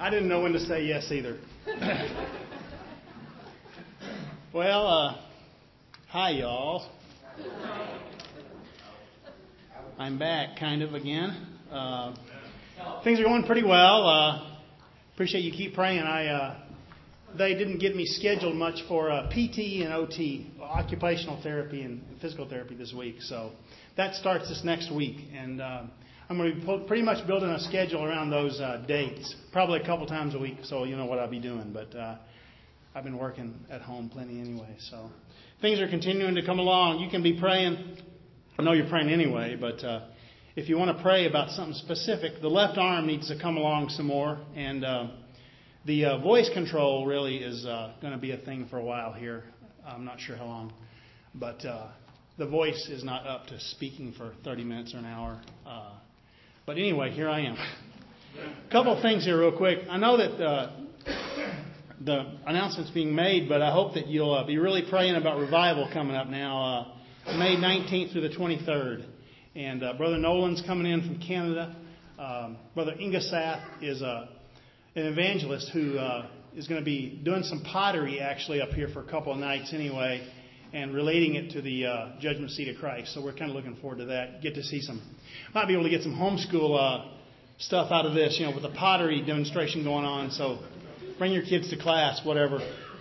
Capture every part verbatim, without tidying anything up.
I didn't know when to say yes either. Well, uh, hi, y'all. I'm back, kind of, again. Uh, things are going pretty well. Uh, appreciate you keep praying. I uh, they didn't get me scheduled much for uh, P T and O T, occupational therapy and physical therapy this week. So that starts this next week, and uh, I'm going to be pretty much building a schedule around those uh, dates, probably a couple times a week, so you know what I'll be doing. But uh, I've been working at home plenty anyway, so things are continuing to come along. You can be praying. I know you're praying anyway, but uh, if you want to pray about something specific, the left arm needs to come along some more, and uh, the uh, voice control really is uh, going to be a thing for a while here. I'm not sure how long, but uh, the voice is not up to speaking for thirty minutes or an hour. Uh, but anyway, here I am. A couple of things here real quick. I know that uh, the announcement's being made, but I hope that you'll uh, be really praying about revival coming up now. Uh, May nineteenth through the twenty-third. And uh, Brother Nolan's coming in from Canada. Um, Brother Ingesath is uh, an evangelist who uh, is going to be doing some pottery actually up here for a couple of nights anyway, and relating it to the uh, Judgment Seat of Christ. So we're kind of looking forward to that. Get to see some, might be able to get some homeschool uh, stuff out of this, you know, with the pottery demonstration going on. So bring your kids to class, whatever.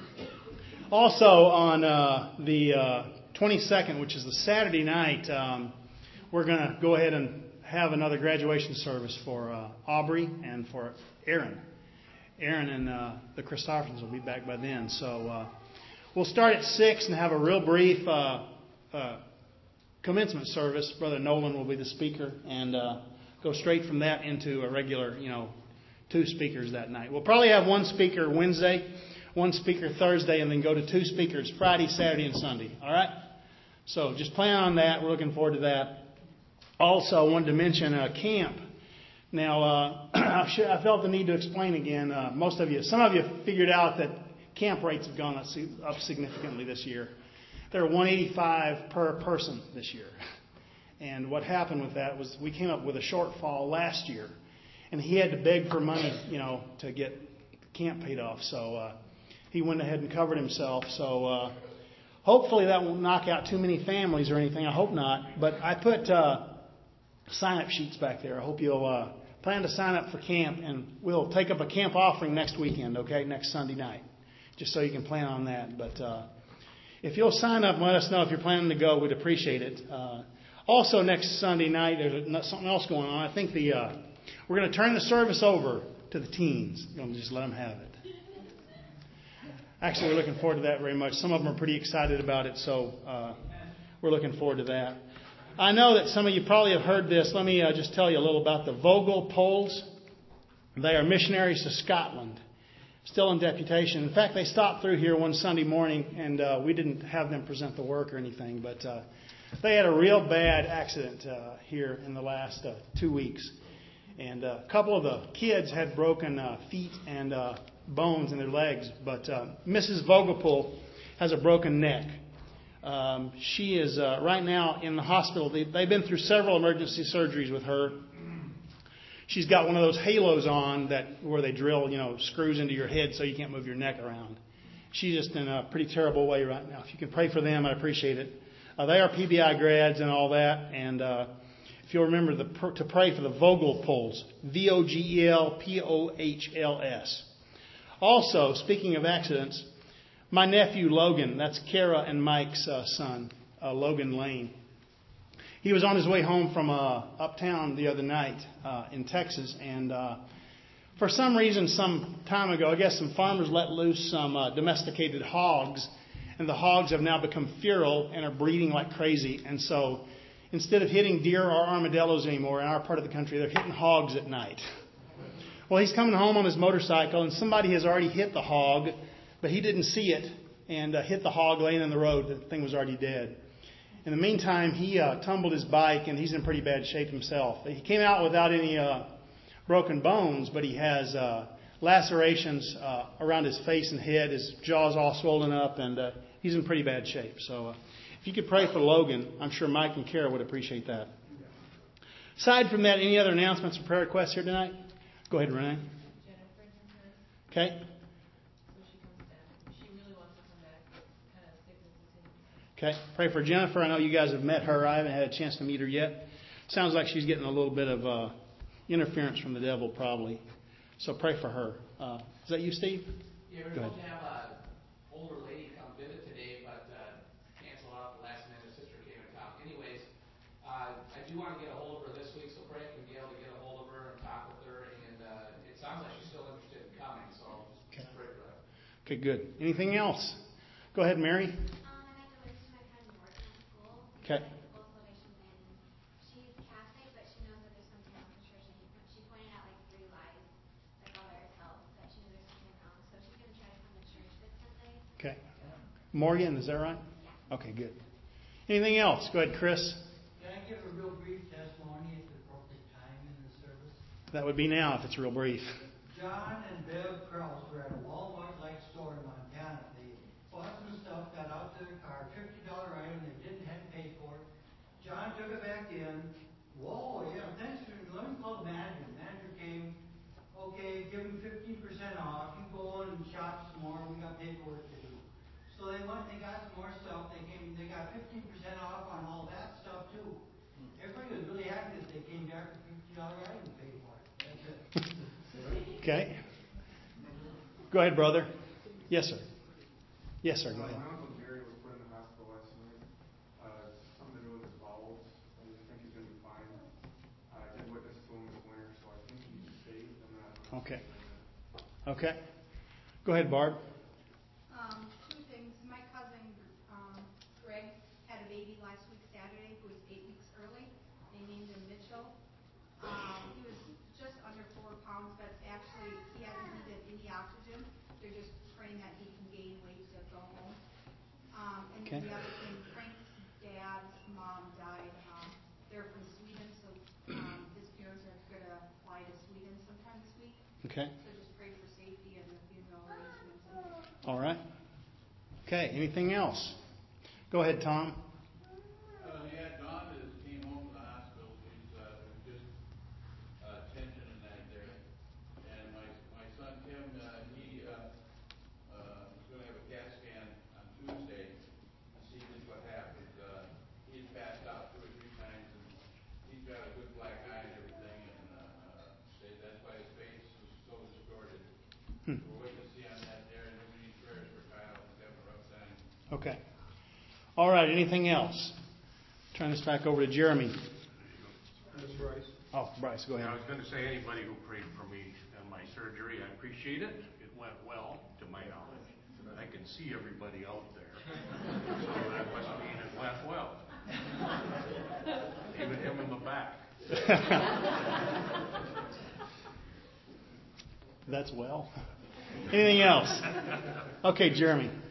Also on uh, the uh, twenty-second, which is the Saturday night, um, we're going to go ahead and have another graduation service for uh, Aubrey and for Aaron. Aaron and uh, the Christophers will be back by then. So uh, we'll start at six and have a real brief uh, uh, commencement service. Brother Nolan will be the speaker, and uh, go straight from that into a regular, you know, two speakers that night. We'll probably have one speaker Wednesday, one speaker Thursday, and then go to two speakers Friday, Saturday, and Sunday. All right? So just plan on that. We're looking forward to that. Also, I wanted to mention uh, camp. Now, uh, I felt the need to explain again. Uh, most of you, some of you figured out that camp rates have gone up significantly this year. They're one hundred eighty-five per person this year. And what happened with that was we came up with a shortfall last year. And he had to beg for money, you know, to get camp paid off. So uh, he went ahead and covered himself. So uh, hopefully that won't knock out too many families or anything. I hope not. But I put uh, sign-up sheets back there. I hope you'll uh, plan to sign up for camp. And we'll take up a camp offering next weekend, okay, next Sunday night, just so you can plan on that. But uh, if you'll sign up and let us know if you're planning to go, we'd appreciate it. Uh, also, next Sunday night, there's something else going on. I think the... Uh, We're going to turn the service over to the teens. You're going to just let them have it. Actually, we're looking forward to that very much. Some of them are pretty excited about it, so uh, we're looking forward to that. I know that some of you probably have heard this. Let me uh, just tell you a little about the Vogel Poles. They are missionaries to Scotland, still in deputation. In fact, they stopped through here one Sunday morning, and uh, we didn't have them present the work or anything, but uh, they had a real bad accident uh, here in the last uh, two weeks. And uh, a couple of the kids had broken uh, feet and uh, bones in their legs. But uh, Missus Vogelpool has a broken neck. Um, she is uh, right now in the hospital. They, they've been through several emergency surgeries with her. She's got one of those halos on that where they drill, you know, screws into your head so you can't move your neck around. She's just in a pretty terrible way right now. If you can pray for them, I'd appreciate it. Uh, they are P B I grads and all that. And uh, if you'll remember the, to pray for the Vogelpohls, V O G E L P O H L S. Also, speaking of accidents, my nephew Logan, that's Kara and Mike's uh, son, uh, Logan Lane. He was on his way home from uh, uptown the other night uh, in Texas, and uh, for some reason, some time ago, I guess some farmers let loose some uh, domesticated hogs, and the hogs have now become feral and are breeding like crazy, and so instead of hitting deer or armadillos anymore in our part of the country, they're hitting hogs at night. Well, he's coming home on his motorcycle, and somebody has already hit the hog, but he didn't see it and uh, hit the hog laying in the road. The thing was already dead. In the meantime, he uh, tumbled his bike, and he's in pretty bad shape himself. He came out without any uh, broken bones, but he has uh, lacerations uh, around his face and head. His jaw's all swollen up, and uh, he's in pretty bad shape. So uh, if you could pray for Logan, I'm sure Mike and Kara would appreciate that. Aside from that, any other announcements or prayer requests here tonight? Go ahead, Renee. Okay? So she comes back. She really wants to come back, but kind of sick and Okay. continue. Pray for Jennifer. I know you guys have met her. I haven't had a chance to meet her yet. Sounds like she's getting a little bit of uh, interference from the devil, probably. So pray for her. Uh, is that you, Steve? Yeah, we're supposed to have an older lady come visit today, but uh, canceled out the last minute. Sister came to town. Anyways, uh, I do want to get a hold of her this week, so pray I can be able to get a hold of her and talk with her. And uh, it sounds like she's still interested in coming, so Okay. pray for that. Okay, good. Anything else? Go ahead, Mary. Um, I got to listen to my friend Morgan at school. Okay. Like the school celebration, and she's Catholic, but she knows that there's something wrong with the church, and he, she pointed out like three lies, like all by herself, that she knows there's something wrong. So she's gonna try to come to church this Sunday. Okay. Morgan, is that right? Yeah. Okay, good. Anything else? Go ahead, Chris. Can I give a real brief testimony at the appropriate time in the service? That would be now if it's real brief. John and Bev Krause were at a Walmart-like store in Montana. They bought some stuff, got out to their car, fifty dollar item they didn't have to pay for it. John took it back in. Whoa, yeah, thanks for, let me call the manager. The manager came, okay, give him fifteen percent off. You go in and shop some more. We got paperwork to do. So they went, they got some more stuff. They came, they got fifteen percent off on all that stuff too. Everybody was really happy that they came back with fifty dollar item to pay for it. That's it. Okay. Go ahead, brother. Yes, sir. Yes, sir. Go Uh, ahead. my uncle Gary was put in the hospital last night. Uh, something to do with his bowels. I just think he's going to be fine. Uh, I did witness to him this winter, so I think he's safe. I'm not. Okay. Okay. Go ahead, Barb. Um, two things. My cousin, um, Greg, had a baby last week Saturday who was eight weeks early. They named him Mitchell. Um, he was just under four pounds, but actually he hasn't needed any oxygen. They're just praying that he can gain weight to go home. Um, and Okay. then the other thing, Frank's dad's mom died. Um, they're from Sweden, so um, his parents are going to fly to Sweden sometime this week. Okay. So just pray for safety and the funeral arrangements. And All right. Okay. Anything else? Go ahead, Tom. Uh, yeah, Don is, came home from the hospital. He's uh, just uh, tension in that there. And my my son Tim, uh, he uh, uh, was going to have a CAT scan on Tuesday to see just what happened. Uh, he had passed out two or three times, and he's got a good black eye and everything. And uh, uh, they, that's why his face was so distorted. Hmm. We're waiting to see on that there, and we need prayers for Kyle. He's having a rough time. Okay. All right. Anything else? Turn this back over to Jeremy. That's Bryce. Oh, Bryce, go I ahead. was going to say, anybody who prayed for me in my surgery, I appreciate it. It went well, to my knowledge. I can see everybody out there. So that must mean it went well. Even him in the back. That's well. Anything else? Okay, Jeremy.